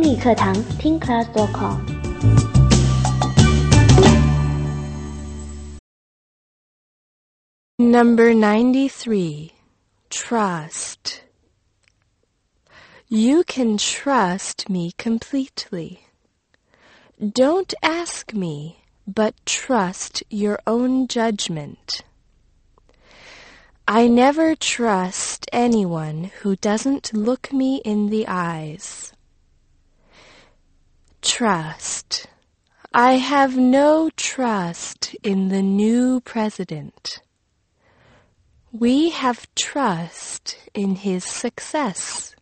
英语课堂听 class.com。 Number 93. Trust. You can trust me completely. Don't ask me, but trust your own judgment. I never trust anyone who doesn't look me in the eyes. Trust. I have no trust in the new president. We have trust in his success.